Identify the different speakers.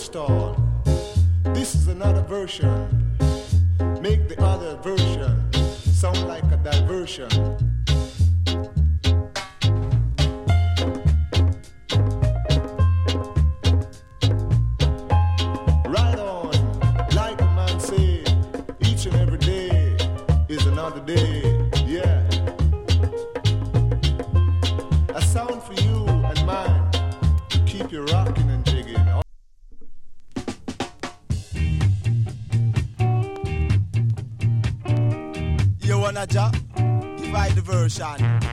Speaker 1: stall. This is another version. Make the other version sound like a diversion. Right on, like a man say, each and every day is another day. Yeah. A sound for you and mine to keep you rocking and jigging.
Speaker 2: You wanna job? Divide the version.